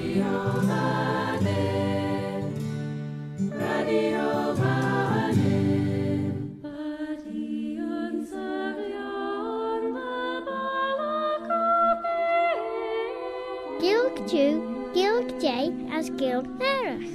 Gilg Jew, Gilg J as Gilg Nerach.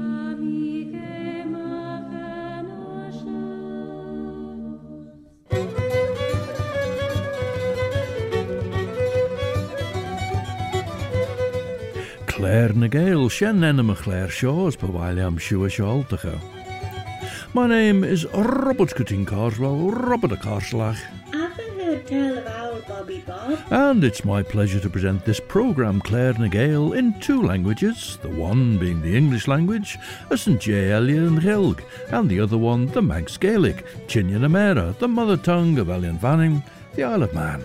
Claire na Gael, Shen Enema Claire Shaws, Pawaliam Shua Shaltacha. My name is Robert Cutting Carswell, Robert a Carslach. I've heard tell of old Bobby Bob. And it's my pleasure to present this programme, Claire na Gael, in two languages, the one being the English language, as St. J. Elia and Ghelg, and the other one, the Manx Gaelic, Chinian Amera, the mother tongue of Elian Vanning, the Isle of Man.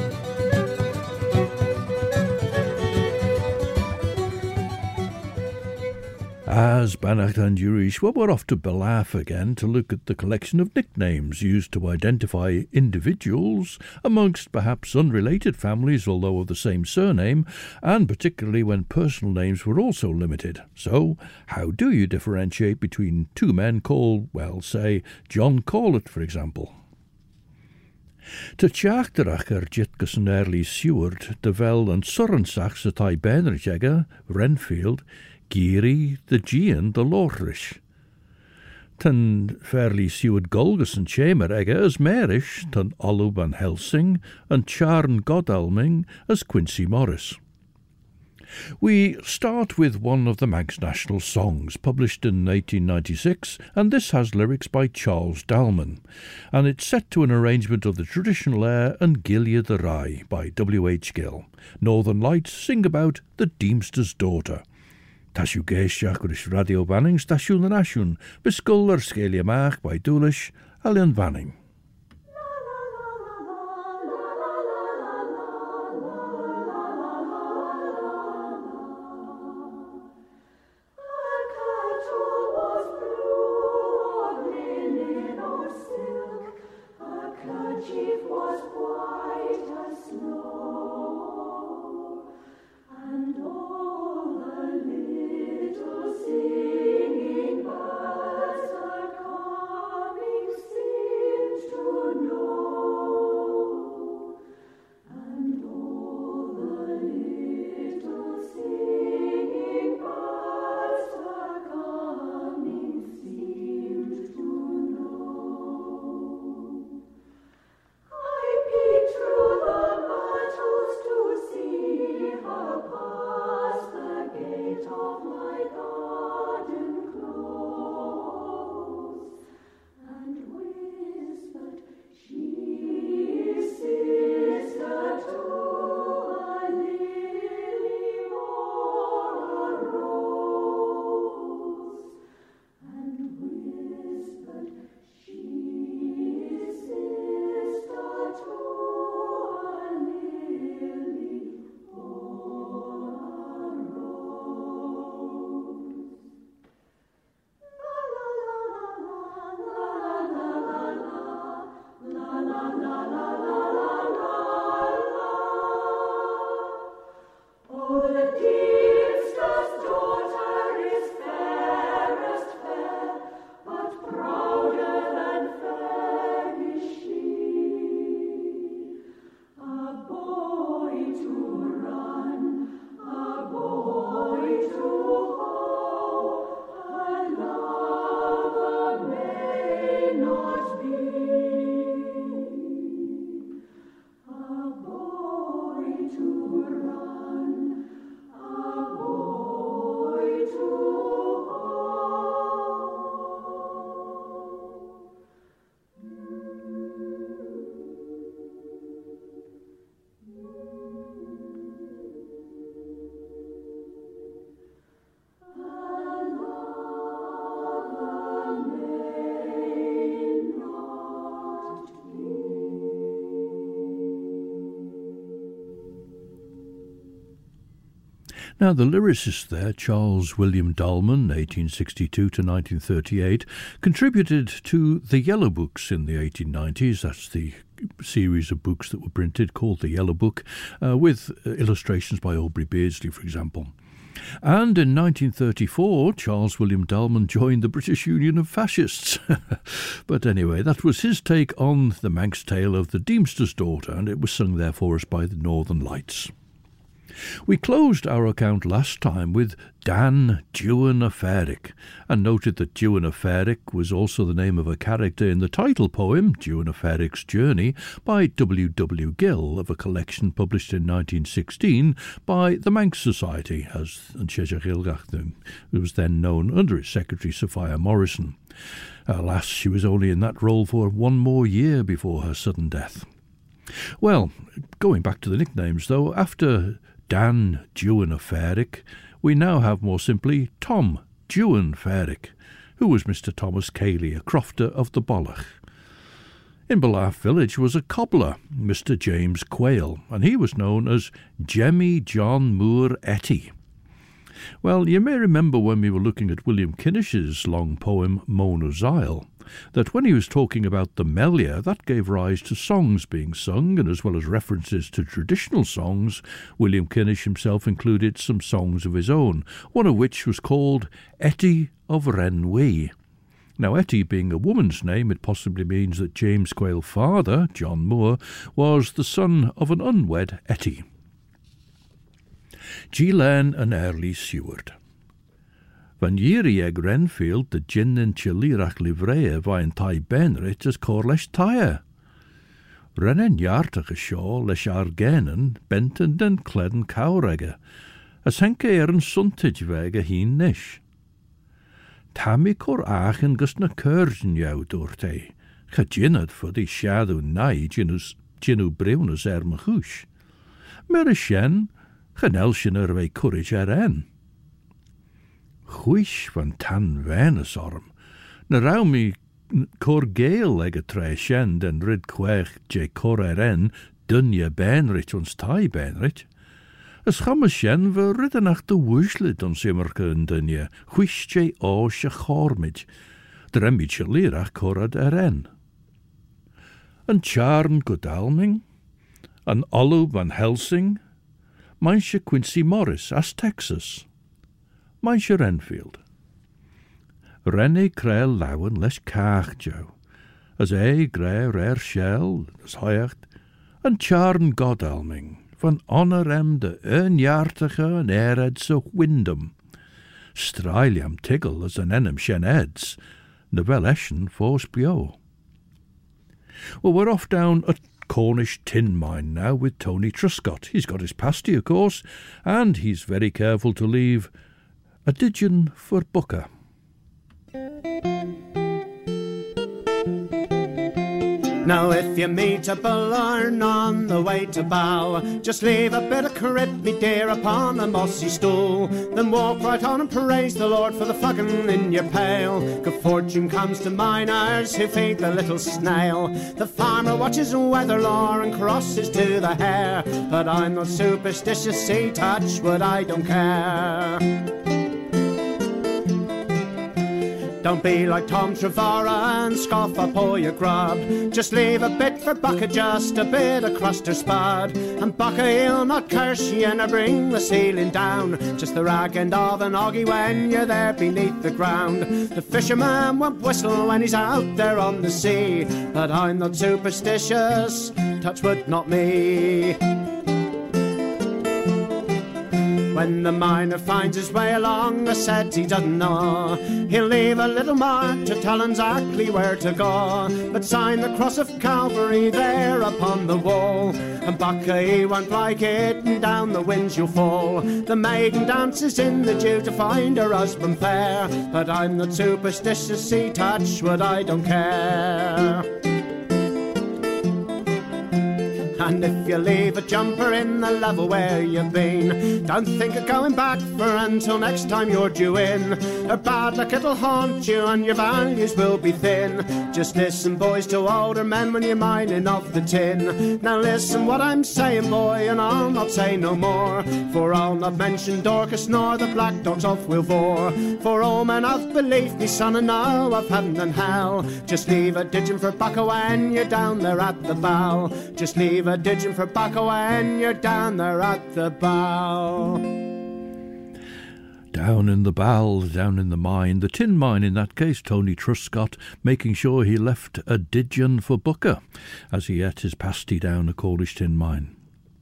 As Banach and Jurish, we're off to Belaf again to look at the collection of nicknames used to identify individuals amongst perhaps unrelated families, although of the same surname, and particularly when personal names were also limited. So, how do you differentiate between two men called, well, say, John Corlett, for example? Te tjaachterach Jitkus and Early Seward, de Vel and Surrensach se tai Benrich Renfield, Geary, the Gian, the Lorrish. Ten fairly Seward Golgus and Chamber Egger as Marish, ten Olub and Helsing, and Charn Godalming as Quincy Morris. We start with one of the Manx national songs, published in 1896, and this has lyrics by Charles Dalman, and it's set to an arrangement of the traditional air and Gilead the Rye by W. H. Gill. Northern Lights sing about the Deemster's daughter. Tashu Geishiach Urish Radio Vanning, Stasiwn and Ashun, Biskull or Scalia Mach by Dúlish, Alian Vanning. Now, the lyricist there, Charles William Dalman, 1862 to 1938, contributed to the Yellow Books in the 1890s. That's the series of books that were printed called the Yellow Book, with illustrations by Aubrey Beardsley, for example. And in 1934, Charles William Delman joined the British Union of Fascists. But anyway, that was his take on the Manx tale of the Deemster's Daughter, and it was sung there for us by the Northern Lights. We closed our account last time with Dan Dewin of Ferrick, and noted that Dewin of Ferrick was also the name of a character in the title poem, Dewin of Ferrick's Journey, by W. W. Gill, of a collection published in 1916 by the Manx Society, as An Siedge Gilgach, who was then known under its secretary Sophia Morrison. Alas, she was only in that role for one more year before her sudden death. Well, going back to the nicknames though, after Dan Dewin of Ferrick, we now have more simply Tom Dewin Ferrick, who was Mr. Thomas Cayley, a crofter of the Bollach. In Ballaugh village was a cobbler, Mr. James Quayle, and he was known as Jemmy John Moore Etty. Well, you may remember when we were looking at William Kinnish's long poem Mona's Isle, that when he was talking about the Melia, that gave rise to songs being sung, and as well as references to traditional songs, William Kinnish himself included some songs of his own, one of which was called Etty of Renwee. Now, Etty being a woman's name, it possibly means that James Quayle's father, John Moore, was the son of an unwed Etty. Glen and Early Seward. Van Yiri ag Renfield the gin and chilirach livrea vain tai benrit as corlesh tire. Rennen jartach a shaw lesh argenen benten den cledden cowregge, as henke een suntage wege heen nish. Tammy cor aachen gus na curgen jou doorte, gejinned for die shadow nai ginu brewnus machoosh. Mer a shen, genelsjen we courage en. Huish van tan Venus orm, na rau mi cor gale eg a tre shen den rid quech je cor en dunje benrich ons tai benrich. As chamme shen we ridden ach de wuslid ons immerke en dunje, huish je oos je chormid, dremmid je lirach corad en. An Charn Godalming, an Olu van Helsing, Minesje Quincy Morris as Texas. Minesje Renfield. Renne Krell Lowen lesh Kaach Joe, as gre rare shell, as Hoyacht, and Charn Godalming, van Honorem de Ernjartige en Ered so Windham. Striliam Tiggle as an Enem Shen Eds, Novel Eshen Force Bio. Well, we're off down at Cornish tin mine now with Tony Truscott. He's got his pasty, of course, and he's very careful to leave a digeon for Booker. Now if you meet a bullarn on the way to Bow, just leave a bit of crit, me dear, upon a mossy stool. Then walk right on and praise the Lord for the flagon in your pail. Good fortune comes to miners who feed the little snail. The farmer watches weather lore and crosses to the hare. But I'm not superstitious, see, touch what I don't care. Don't be like Tom Trevorrow and scoff up all your grub. Just leave a bit for Bucka, just a bit of crust or spud. And Bucka, he'll not curse you and bring the ceiling down. Just the rag end of an oggy when you're there beneath the ground. The fisherman won't whistle when he's out there on the sea. But I'm not superstitious, touch wood, not me. When the miner finds his way along the set he doesn't know, he'll leave a little mark to tell exactly where to go. But sign the cross of Calvary there upon the wall. And Bucka, he won't like it, and down the winds you'll fall. The maiden dances in the dew to find her husband fair. But I'm not superstitious, see, touch what I don't care. And if you leave a jumper in the level where you've been, don't think of going back for until next time you're due in. Or bad luck, it'll haunt you and your values will be thin. Just listen, boys, to older men when you're mining off the tin. Now listen what I'm saying, boy, and I'll not say no more. For I'll not mention Dorcas nor the black dogs of Wilvore. For all men of belief, me son, and know of heaven and hell. Just leave a digeon for Bucka when you're down there at the bow. Just leave a digeon for Bucka when you're down there at the bow. Down in the ball, down in the mine, the tin mine in that case, Tony Truscott making sure he left a digeon for Booker as he ate his pasty down a Cornish tin mine.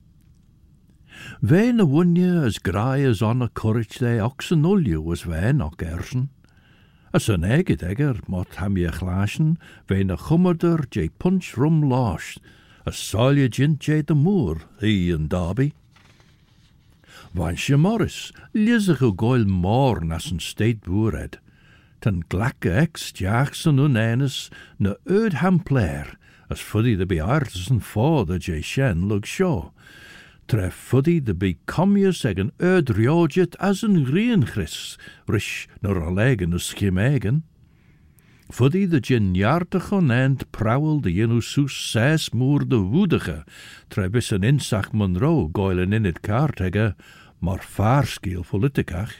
Ve na wunye as grai as on a courage they oxen ulju was ve noch ersen. As an egget egger mot ham je glaasjen, ve na chummerder je punch rum losh, as salje jint je de moor, he and Derby. Vansje Morris, lizig o goil moor nas een state boered. Ten glakke ex Jackson unenes na eud hamplair, as fuddy de be artisan for the je shen lug shaw. Tre fuddy de be commius eg an eud rioget as een rienchris, rish nor a legen a schimegen. Fuddy de gin jartig onend prowel de jenu soes ses moer de woedige, tre bis an insach Monroe goilen in het kaartege, maar vaarskiel politicach.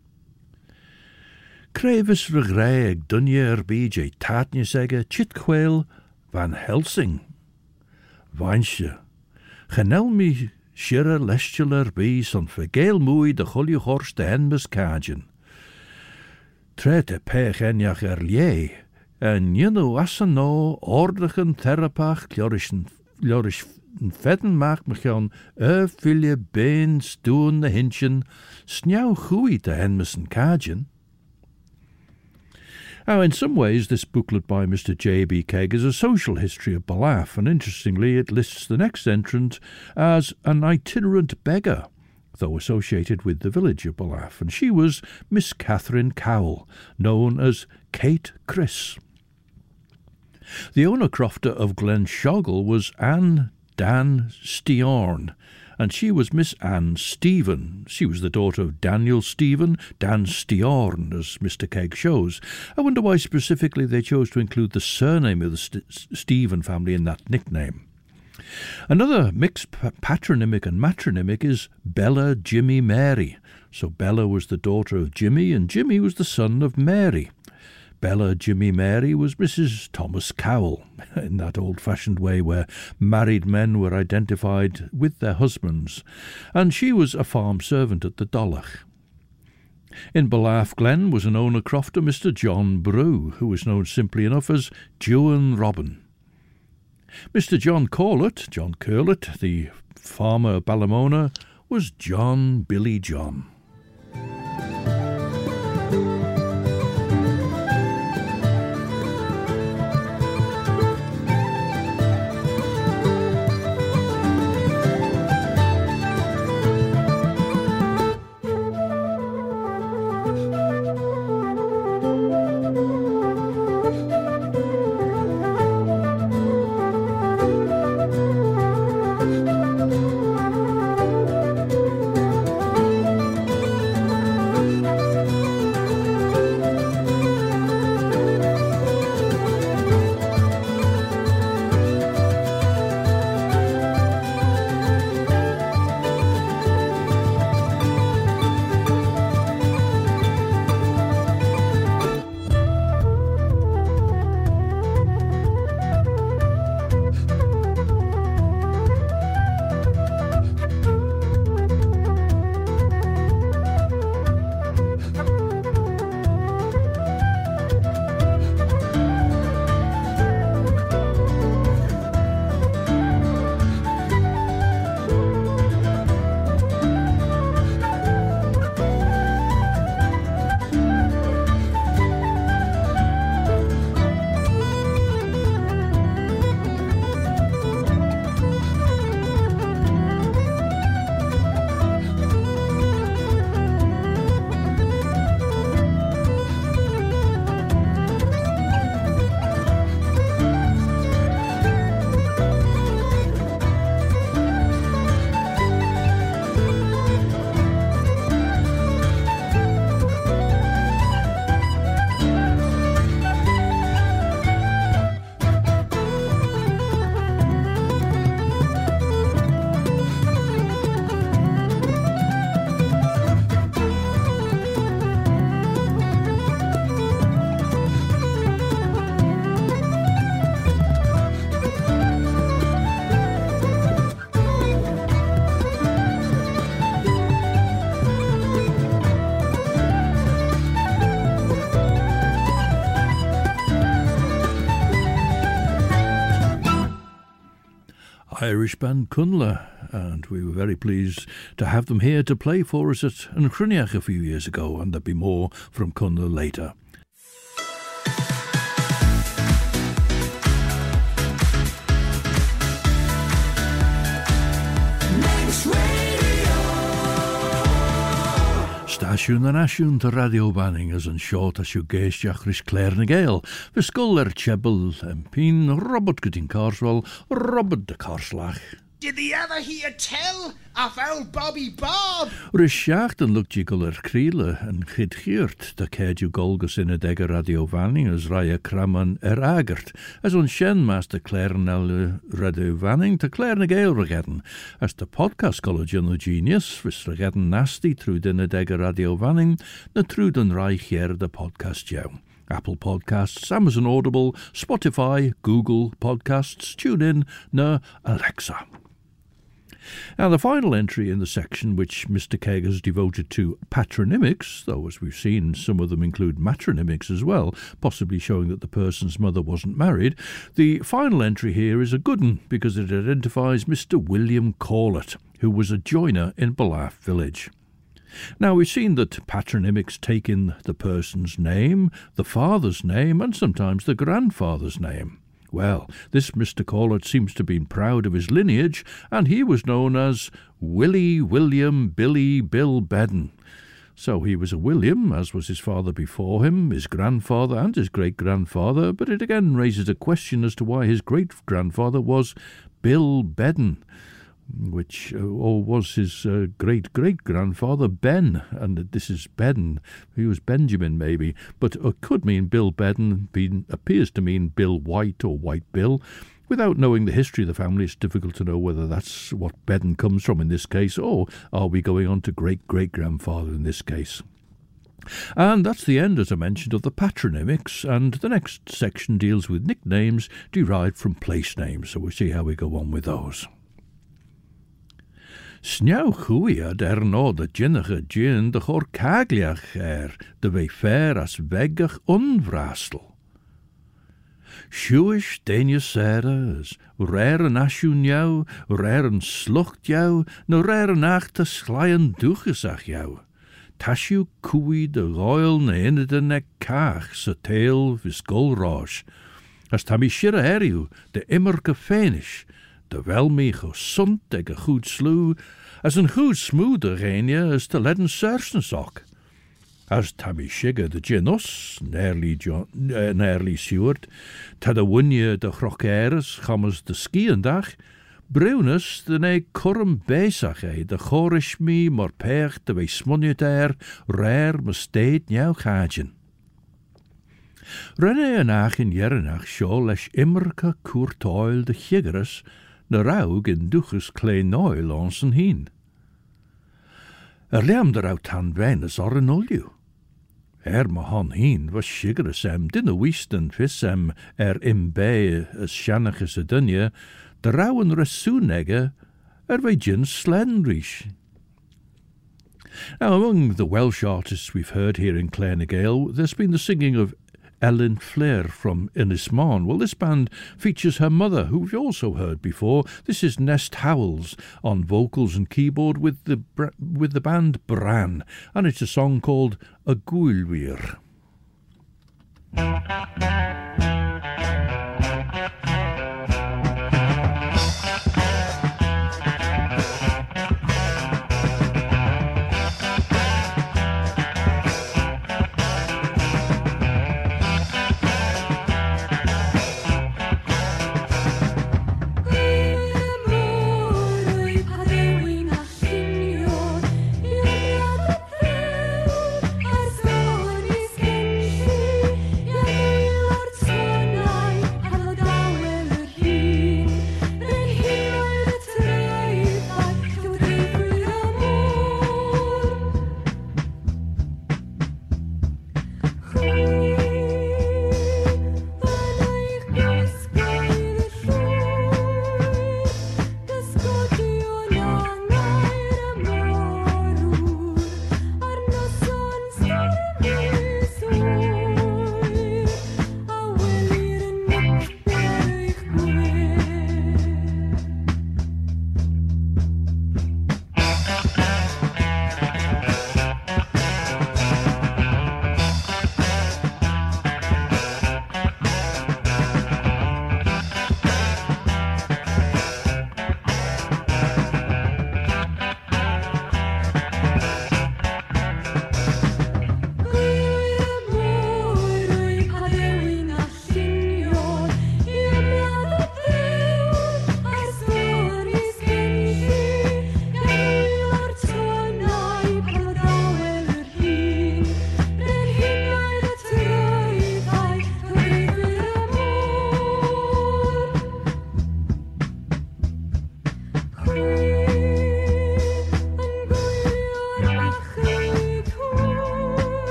Krevis regrij eg dunje erbij je taatje zeggen, chitquail van Helsing. Vansje, genel mi shirre lestjel erbij son vergeel moei de gulje horst de henmes kajen. Trete pech enjach erlie, en jenu assen no ordigen therapach glorisch vetten maakt me gaan filje been stoen de hintjen, snjauw goeie de henmesen kajen. Now, in some ways, this booklet by Mr. J.B. Kegg is a social history of Ballaugh, and interestingly, it lists the next entrant as an itinerant beggar, though associated with the village of Ballaugh, and she was Miss Catherine Cowell, known as Kate Chris. The owner crofter of Glenshoggle was Anne Dan Steorn, and she was Miss Anne Stephen. She was the daughter of Daniel Stephen, Dan Steorn, as Mr. Kegg shows. I wonder why specifically they chose to include the surname of the Stephen family in that nickname. Another mixed patronymic and matronymic is Bella Jimmy Mary. So Bella was the daughter of Jimmy, and Jimmy was the son of Mary. Bella Jimmy Mary was Mrs. Thomas Cowell, in that old-fashioned way where married men were identified with their husbands, and she was a farm servant at the Dollach. In Ballaugh Glen was an owner crofter, Mr. John Brew, who was known simply enough as Dewan Robin. Mr. John Curlett, the farmer of Ballamona, was John Billy John. Irish band Cunla, and we were very pleased to have them here to play for us at Chroniach a few years ago, and there'll be more from Cunla later. Stasiwn yn asiwn dy radio banning as yn siot as yw geisdiach rys Claire na Gael. Fy sgol chebel pin Robert Gooding Carswell, Robert de Carslach. Did the other hear tell of old Bobby Bob? Rys siacht yn lwg jigol cryle yn chyd chiert da ced yw golgus in y dega radio fanning as raya craman agert. As on shen master Claire na radio fanning to Claire na Gael regedden. As the podcast college yn the genius, fys regedden nasty through din y dega radio fanning, na through den reich hier the podcast jou. Apple Podcasts, Amazon Audible, Spotify, Google Podcasts, TuneIn, na Alexa. Now, the final entry in the section which Mr. Keg has devoted to patronymics, though as we've seen some of them include matronymics as well, possibly showing that the person's mother wasn't married, the final entry here is a good one because it identifies Mr. William Corlett, who was a joiner in Ballaugh village. Now, we've seen that patronymics take in the person's name, the father's name, and sometimes the grandfather's name. Well, this Mr. Corlett seems to have been proud of his lineage, and he was known as Willie William Billy Bill Bedden. So he was a William, as was his father before him, his grandfather and his great-grandfather, but it again raises a question as to why his great-grandfather was Bill Bedden, which or was his great-great-grandfather Ben, and this is Bedden. He was Benjamin maybe, but it could mean Bill Bedden, appears to mean Bill White or White Bill. Without knowing the history of the family, it's difficult to know whether that's what Bedden comes from in this case, or are we going on to great-great-grandfather in this case. And that's the end, as I mentioned, of the patronymics, and the next section deals with nicknames derived from place names, so we'll see how we go on with those. Sneeuw chwyad no de jinnige jin de chor cagliach de wei fair as weggach onvrastel. Shuish denje sere as rare asjoen jou, rare slucht jou, no rare nacht te slien doegesag jou. Tasju koei de royal na inne de nek kaag, se tail vis golrosh. As tammy shire heriu, de immerke fenish, de welmee gezond eg een goed sloe, as een goed smoeder genie as te ledden sersensok. As tammy shigger de ginos, nearly Seward, ta de wunje de chrocheres, gammers de skiendag, Brunes de ne currum bezig de chorish me maar pecht de wei smunje der, rare me steed jou gajen. Renne en ach in jernach sjo lesh immerke koertoil de chiggeres, na raug in duches klein oil onsen heen. Liam der out han Venus or an olju. Ma han heen was chiggeres dinne wisten vis imbe as shannach as a dunje, de rauwen resoenegge wei gin slendrish. Now, among the Welsh artists we've heard here in Clare na Gael, there's been the singing of Ellen Flair from Innismore. Well, this band features her mother, who we've also heard before. This is Nest Howells on vocals and keyboard with the band Bran, and it's a song called A Gwyllwyr.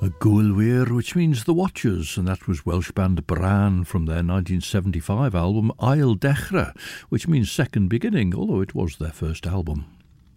A Gwyllwyr, which means the Watchers, and that was Welsh band Bran from their 1975 album Ail Dechra, which means second beginning, although it was their first album.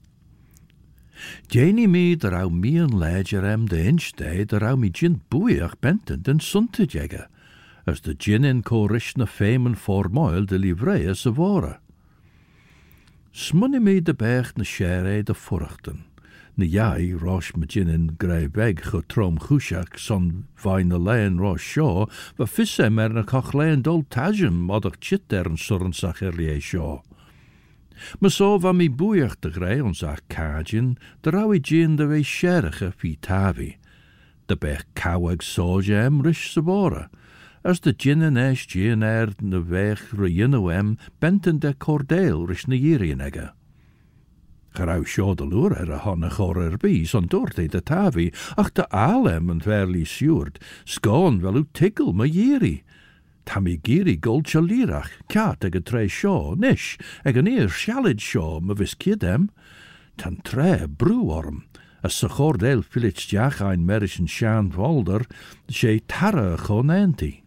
Janie mi the raw mi an ledger the inch day the raw mi gin bwyach bentent and suntajega, as the gin in corish na fame and formoil de livrea savora. Smunny mi de bech na shere de furchten. Na jai rosh ma gin in grey beg chutrom chushak son vain na lein rosh shaw, va fisse mer na koch lein dol tajem modach chit der en surren sacherlie shaw. Ma so va mi bwyach de grey ons ach cajin, de rawi gin de we sherige fi tavi. De bech cawag sojem rish sabora. As de gin en esh gin na vech reyinowem benten de cordeel rish na yirienega. Gerau sio de lŵr a hon a chor bi, son dwrt de tavi, ach de alem en verli siwrd, sgon fel yw tigl ma yiri. Tammy giri gold chalirach, cat ag a tre sio, nish, ag an ear shalid sio, ma vis kidem. Tan tre brúorm, as sa chordel filits jach ein merish en shan volder, she tara chonenti.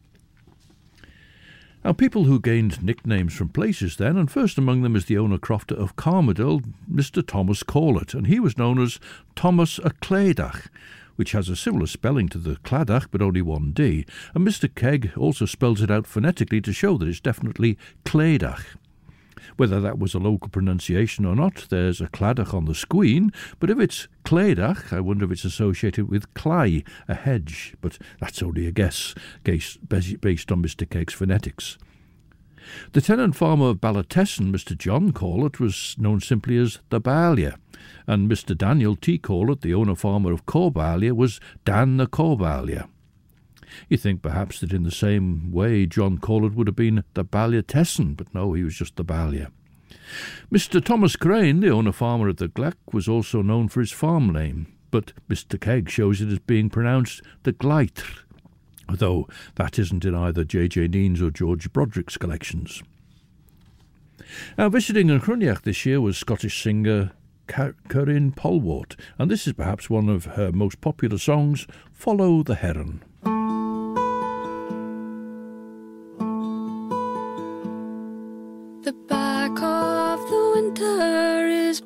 Now, people who gained nicknames from places then, and first among them is the owner crofter of Carmardale, Mr. Thomas Corlett, and he was known as Thomas a Cladach, which has a similar spelling to the Cladach, but only one D, and Mr. Keg also spells it out phonetically to show that it's definitely Cladach. Whether that was a local pronunciation or not, there's a Cladach on the squeen, but if it's Cladach, I wonder if it's associated with clay, a hedge, but that's only a guess, based on Mr. Keg's phonetics. The tenant farmer of Ballotesson, Mr. John Corlett, was known simply as the Balia, and Mr. Daniel T. Corlett, the owner farmer of Corbalia, was Dan the Corbalia. You think perhaps that in the same way John Corlett would have been the Ballotesson, but no, he was just the Balia. Mr. Thomas Crane, the owner farmer of the Glac, was also known for his farm name, but Mr. Keg shows it as being pronounced the Gleitr, though that isn't in either J.J. Neen's or George Broderick's collections. Now, visiting in Cruniach this year was Scottish singer Corinne Polwart, and this is perhaps one of her most popular songs, Follow the Heron. The back of the winter is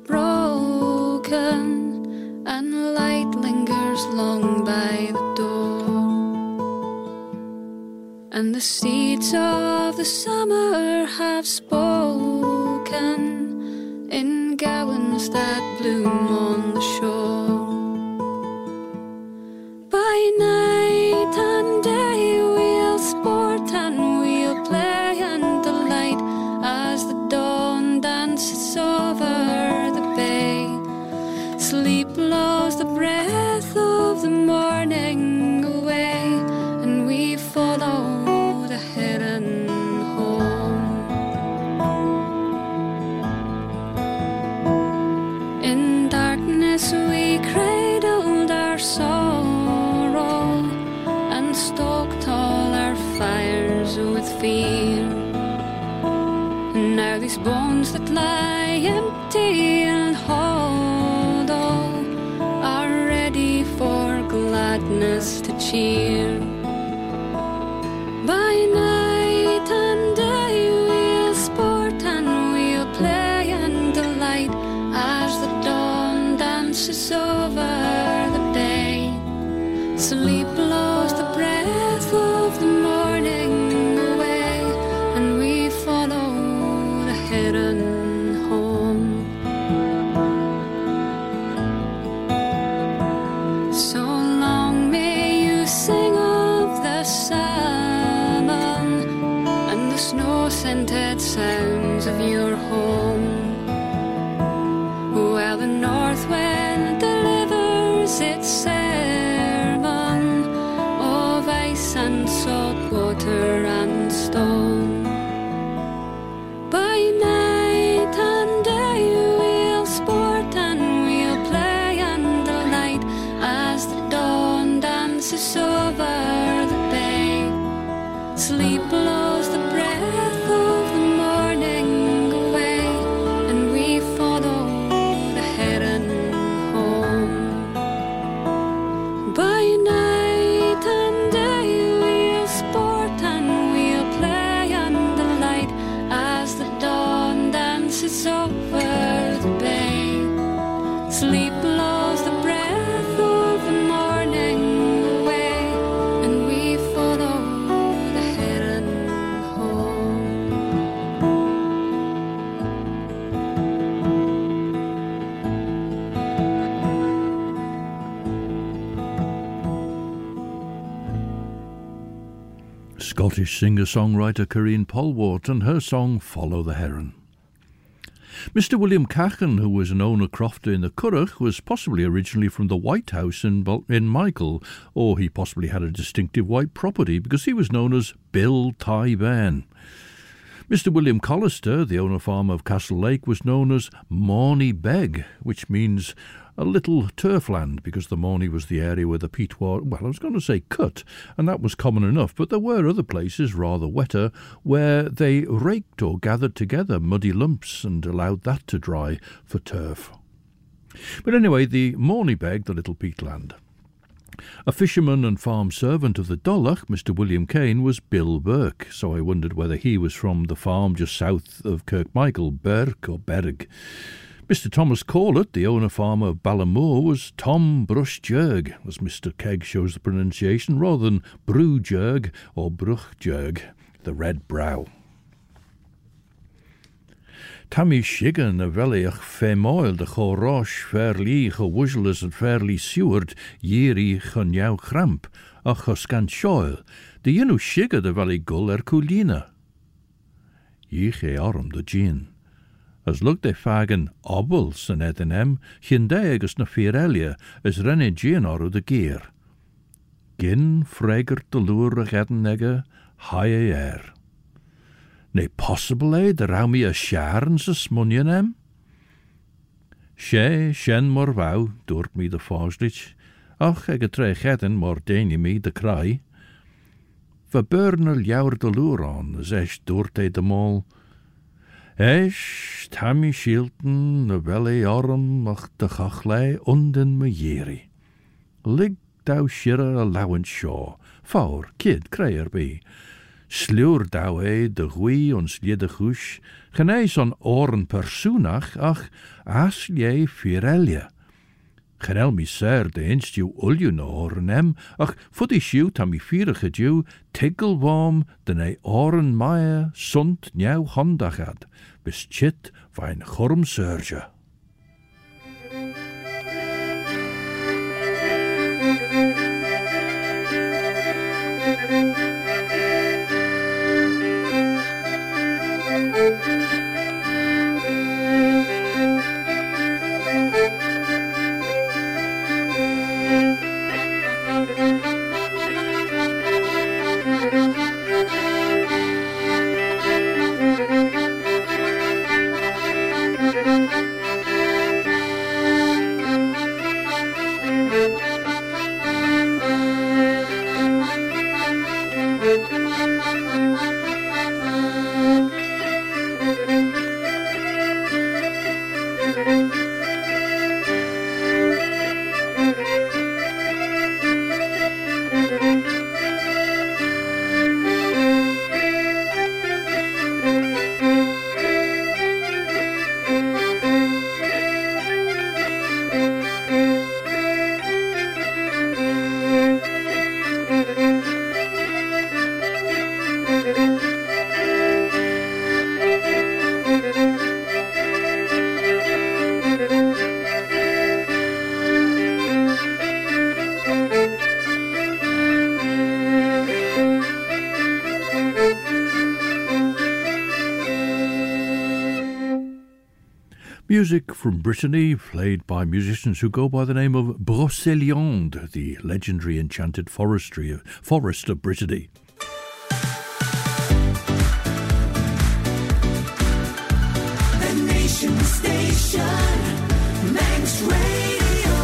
broken, and light lingers long by the door, and the seeds of the summer have spoken in gowans that bloom on the shore. By night and day we'll sport and we'll play and delight as the dawn dances over the bay. Sleep blows the breath of the morning away, and we follow the heron home. In darkness we cradled our sorrow and stoked all our fires with fear. Now these bones that lie empty and hollow are ready for gladness to cheer. By night and day we'll sport and we'll play and delight as the dawn dances over the bay. Sleep blows the breath of the morning away, and we follow the heron home. So long may you sing of the salmon and the snow-scented sounds of your home, while the north wind delivers its sermon of ice and salt water and stone. By night and day we'll sport and we'll play and delight as the dawn dances over the bay. Sleep blows the breath of the morning away, and we follow the heron home. By night he blows the breath of the morning away, and we follow the heron home. Scottish singer-songwriter Corinne Polwart and her song Follow the Heron. Mr. William Cahan, who was an owner crofter in the Curragh, was possibly originally from the White House in Michael, or he possibly had a distinctive white property because he was known as Bill Tyburn. Mr. William Collister, the owner farmer of Castle Lake, was known as Morney Beg, which means a little turfland, because the Morney was the area where the peat was, well, I was going to say cut, and that was common enough, but there were other places, rather wetter, where they raked or gathered together muddy lumps and allowed that to dry for turf. But anyway, the Morney Beg, the little peatland. A fisherman and farm servant of the Dollach, Mr. William Kane, was Bill Burke, so I wondered whether he was from the farm just south of Kirkmichael, Burke or Berg. Mr. Thomas Corlett, the owner-farmer of Ballamore, was Tom Bruchjerg, as Mr. Kegg shows the pronunciation, rather than Brewjerg or Bruchjerg, the red brow. Tammy Shigan a veliach femoil de chorosh fairly gewuzzles and fairly seward yeri chanyau cramp a choscan shoil, de yenu shiga de valley gull Culina. Ye arm de gin. As look de fagen obbles en edenem, chinde agus na firelia, as renne gin oru de gear. Gin fregert de lure geddenegge, haie air. Ne possible de rau mi a sharens a smunjenem? She shen mor vau, doort mi de fauslich, ach ege tre gedden mor deni mi de cry. Va burnel jouwer de lure on, as esch doort de mol. Esch, Tammy Shilton, de welle arm, ach de chachlei unden me jeri. Lig thou shirre allowance shaw, faur, kid, kreier be. Sleur thou de gui ons liede gush, geneis on oren persoonach, ach, as jij firelje. Genel mi ser de instu ulju no oren em, ach, voor die shiu tam mi vierige dew, tiggelworm, de ne oren meier, sunt njau hondagad, bis chit vain chorm surge. Music from Brittany, played by musicians who go by the name of Brocéliande, the legendary enchanted forest of Brittany. The Nation Station, Manx Radio.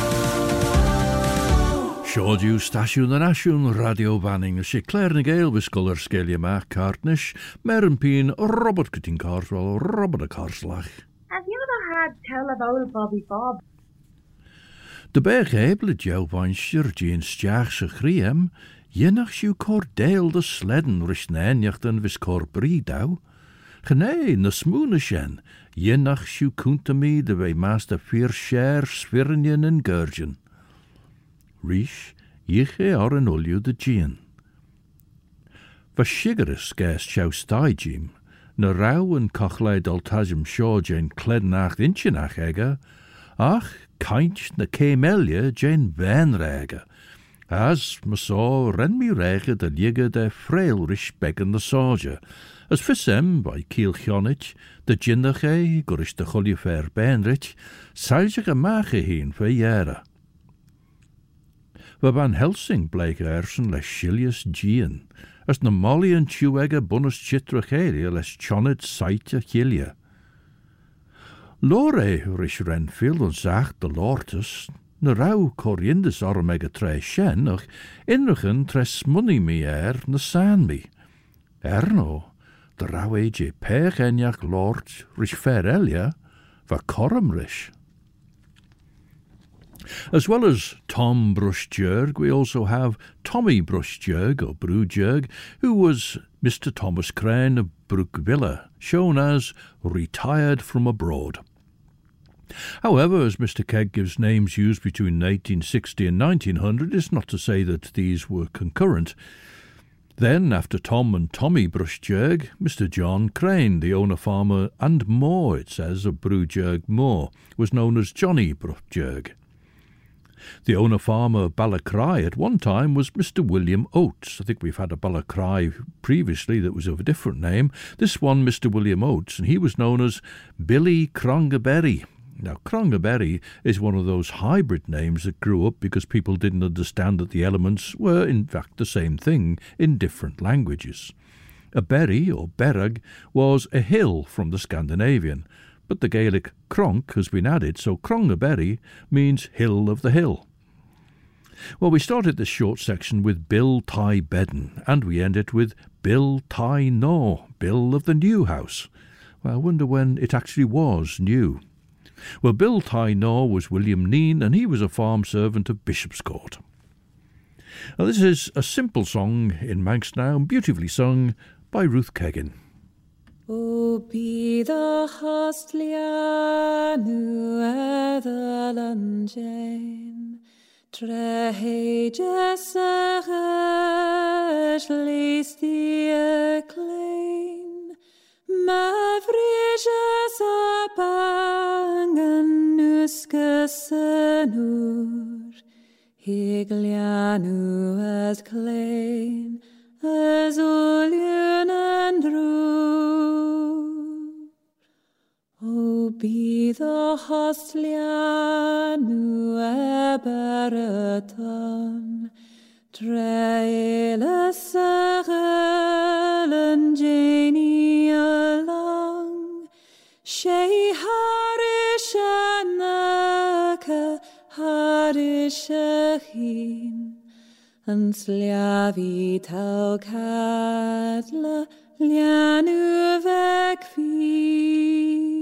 Siodiw stasiwn yn asiwn radio fanning si Claire na Gael wisgol ar sgelia mach cartnish, meron pyn Robert Gytyn Carswell, Robert a Carslach. Have you ever had tell of old Bobby Bob? De berg heblet jou van Sjurtje stiach se griem, jenach siw cordeel de sledden rish nenjachten vis cor bridau. Gné na smúna shen, yenach siw cúnta mi de bheith master fir share svirnian and gurgeon. Rish, yiche ar an uliu de gian. Va shigaris gas chow staijim, na rau and cochlaid altajim shaw jen clednacht inchinach ega, ach, kainch na kemelia jen venrega, as masaw ren mi rega de liga de frail rish beggan the soldier, as fissem by Kiel Chionich, de jinnache, gurish de cholifer benrich, saljig a mache heen for jara. We Van Helsing bleek ersen les Shilius Gian, as na molly en chuega bonus chitracheria les chonnet saitja chilia. Lore rish Renfield en zacht de lortus, na rau coriandus ormega tre shen, och inrichen tres money mi na san mi. Erno, de rau eje pech enjach lord rish ferelia, va corum rish. As well as Tom Brushjerg, we also have Tommy Brushjerg, or Brewjerg, who was Mr. Thomas Crane of Brookvilla, shown as retired from abroad. However, as Mr. Kegg gives names used between 1860 and 1900, it's not to say that these were concurrent. Then, after Tom and Tommy Brushjerg, Mr. John Crane, the owner farmer and Moor, it says, of Brewjerg Moor, was known as Johnny Brushjerg. The owner farmer of Ballacry at one time was Mr. William Oates. I think we've had a Ballacry previously that was of a different name. This one, Mr. William Oates, and he was known as Billy Crongaberry. Now, Crongaberry is one of those hybrid names that grew up because people didn't understand that the elements were, in fact, the same thing in different languages. A berry, or berag, was a hill from the Scandinavian, but the Gaelic cronk has been added, so Crongaberry means hill of the hill. Well, we started this short section with Bill Ty Bedden, and we end it with Bill Ty Naw, Bill of the New House. Well, I wonder when it actually was new. Well, Bill Ty Naw was William Neen, and he was a farm servant of Bishopscourt. Now, this is a simple song in Manx now, beautifully sung by Ruth Keggin. O be the hostlianu edhalan Jane, treheges agesh least the acclaim, mavriges abangan nuskasanur, higlianu as claim, as Ulian and Rue. O be the hostlianu eberaton, Traila sagelen Janie along, Shea harishanaka harishachin, and Slavi Talcatla Lianu Vekvi.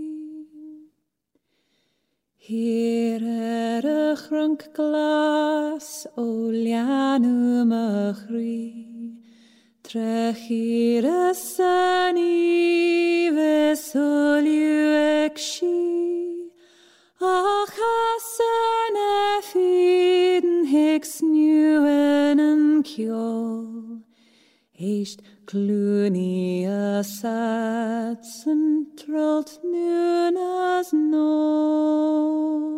Here a chrunk glas o Lianu Machri, Trechir a sani vesoliu ekshi, Ach hasan efiden hicks newen en kjol, Eist cluni a sats en trolt nun as no.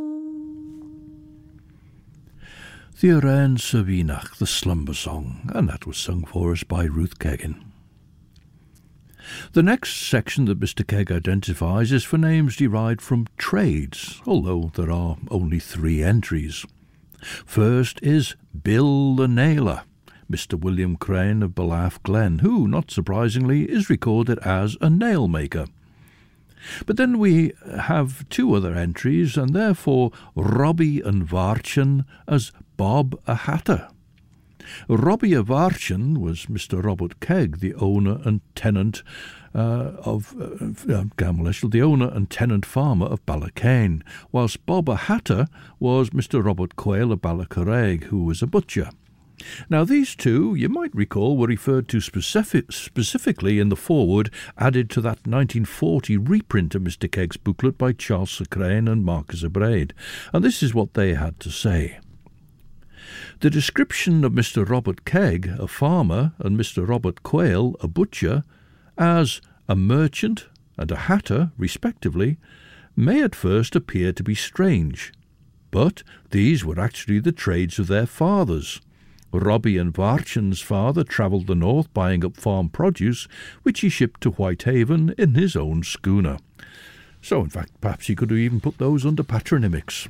The Aran Savinach, the slumber song, and that was sung for us by Ruth Keggin. The next section that Mr. Kegg identifies is for names derived from trades, although there are only 3 entries. First is Bill the Nailer, Mr. William Crane of Balaff Glen, who, not surprisingly, is recorded as a nail maker. But then we have 2 other entries, and therefore Robbie and Varchen as Bob a Hatter. Robbie of Varchen was Mr. Robert Kegg, the owner and tenant of Gamleshel, the owner and tenant farmer of Ballacane, whilst Bob a Hatter was Mr. Robert Quayle of Ballacarreg, who was a butcher. Now these two, you might recall, were referred to specifically in the foreword added to that 1940 reprint of Mr. Kegg's booklet by Charles Sir Crane and Marcus Abraid, and this is what they had to say. The description of Mr. Robert Kegg, a farmer, and Mr. Robert Quayle, a butcher, as a merchant and a hatter, respectively, may at first appear to be strange, but these were actually the trades of their fathers. Robbie and Varchen's father travelled the north buying up farm produce, which he shipped to Whitehaven in his own schooner. So, in fact, perhaps he could have even put those under patronymics.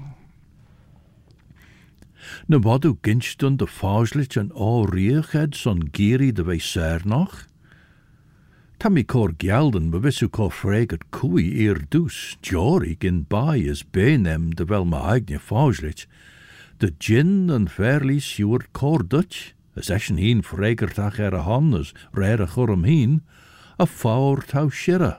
Na wadu ginstun de fáuslich an áriachad son giri de vei sernach? Tammy cor gelden bewissu cor fregat cui dus, jorig in bai as benem de vel ma eigne fáuslich, de gin and fairly siwr cor Dutch, as eschen heen fregertach a hon as rare chorum heen, a faur tau shira.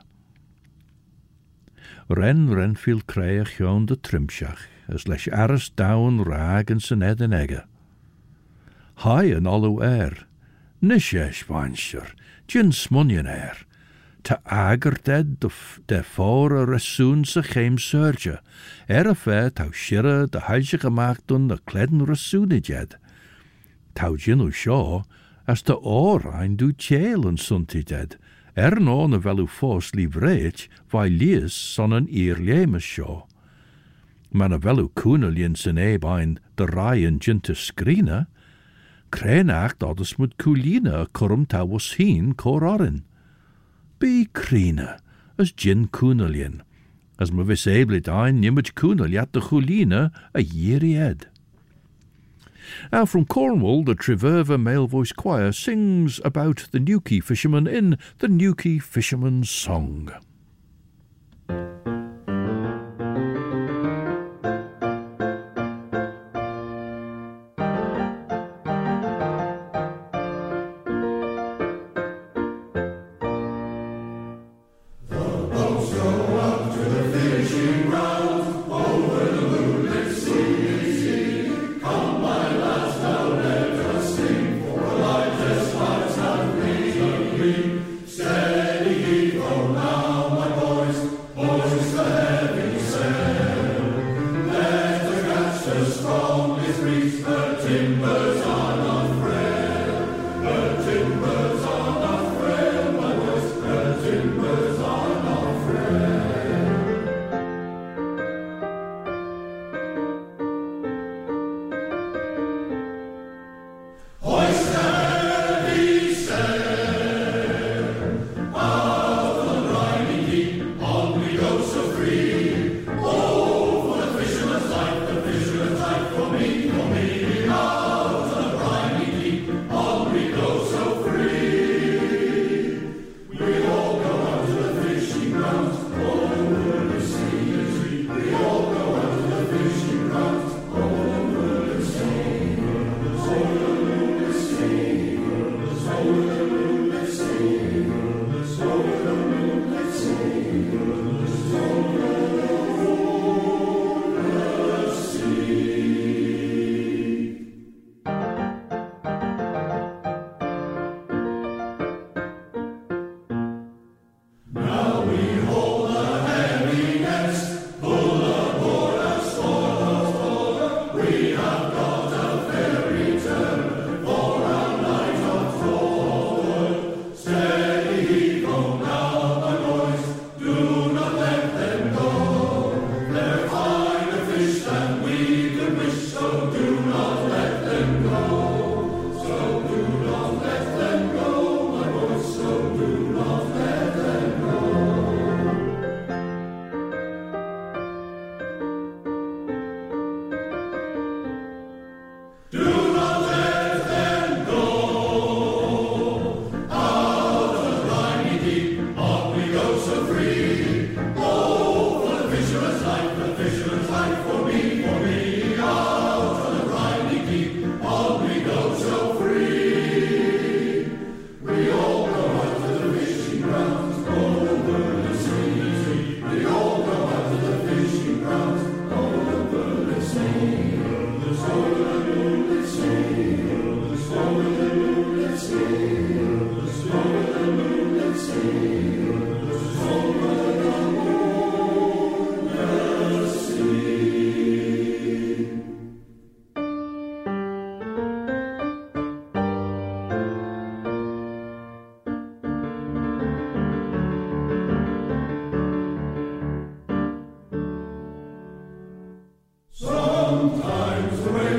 Renfiel kreeg joon de trimshach, as leis aris down rag en sen ed en egge. High an allu nishesh vansher, gin smunnion ta ager dead de for a ressoon se chem surge, a fair tau shirra de heilje gemaakt dun de kledden ressooniged. Tau gin shaw, as de oorrein do cheel en suntiged, non a velu fos livreich, vai lies son an lemes shaw. Man a velu koenelien sen ebein de ryan ginte skrine, krenacht odders mut kulina corum ta was heen cor orin. Be krine, as gin koenelien, as me vis eblit ein nimmage koeneliat de chulina a yeari ed. Now from Cornwall, the Treverva male voice choir sings about the Newquay fisherman in the Newquay Fisherman's Song.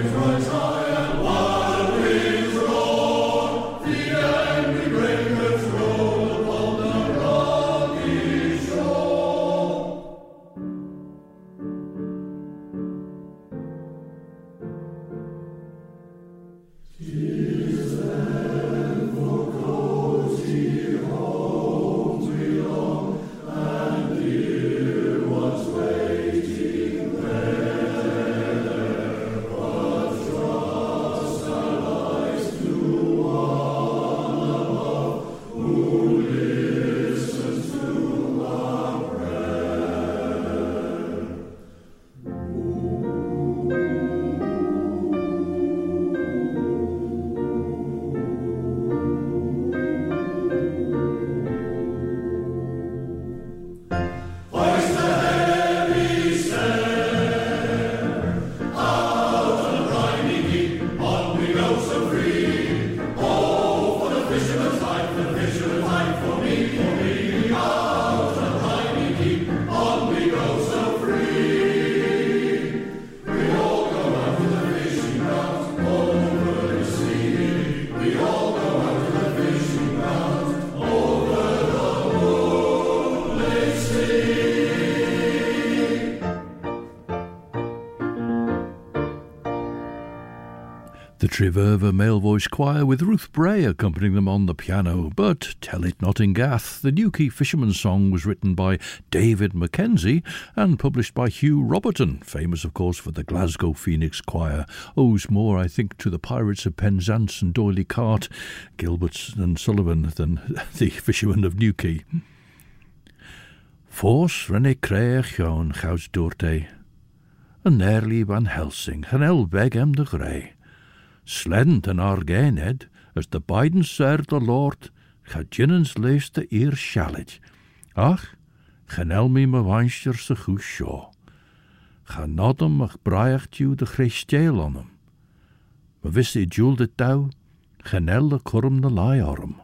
The Treverva Male Voice Choir with Ruth Bray accompanying them on the piano. But Tell It Not in Gath, the Newquay Fisherman's song, was written by David Mackenzie and published by Hugh Roberton, famous of course for the Glasgow Phoenix Choir. Owes more, I think, to the Pirates of Penzance and D'Oyly Cart, Gilbert and Sullivan than the Fishermen of Newquay. Fors René Creach Jaun Chaus Doorte, and Nerly Van Helsing, and Elbeg de Grey. Slend en argened, as de beiden ser de Lord, ga jinnens lees de eer shallet. Ach, genel me wanscher se goes shaw. Ga nodem ach braaicht you de christeel on hem. Me wisse jul de touw, genel de kurm de lie arm.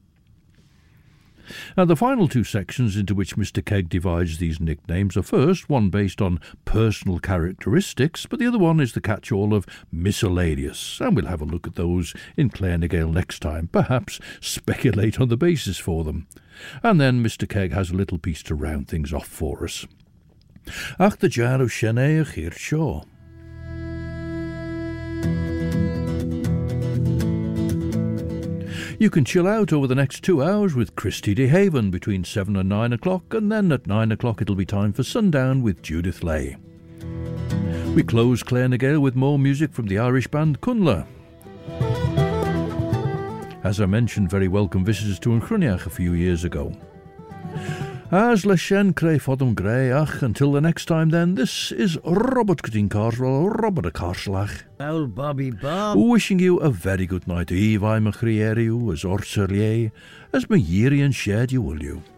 Now, the final two sections into which Mr. Keg divides these nicknames are first one based on personal characteristics, but the other one is the catch-all of miscellaneous, and we'll have a look at those in Clare na Gael next time, perhaps speculate on the basis for them. And then Mr. Keg has a little piece to round things off for us. Ach the jar of Sheneach here shaw. You can chill out over the next 2 hours with Christy de Haven between 7 and 9 o'clock, and then at 9 o'clock it'll be time for Sundown with Judith Lay. We close Clare na Gael with more music from the Irish band Cunla. As I mentioned, very welcome visitors to Unchruniach a few years ago. As Leshen Cray Fodum Greyach, until the next time then, this is Robert Cutting Carswell, Robert a Carslach. Old Bobby Bob. Wishing you a very good night. Eve I'm a Crieriu, as Orserlier, as my Yiri and Shed you will you.